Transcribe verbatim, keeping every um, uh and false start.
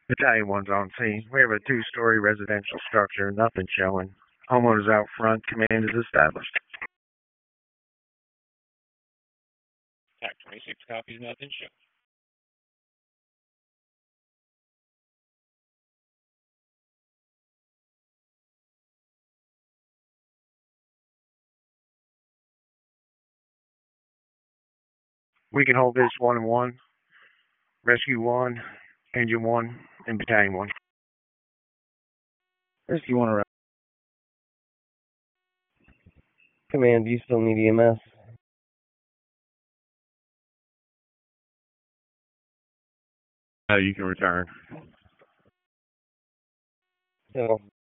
Battalion one's on scene. We have a two-story residential structure, nothing showing. Homeowners out front, command is established. Attack twenty-six copies, nothing showing. We can hold this one and one, rescue one, engine one, and battalion one. Rescue one around. Command, do you still need E M S? Uh, you can return. No.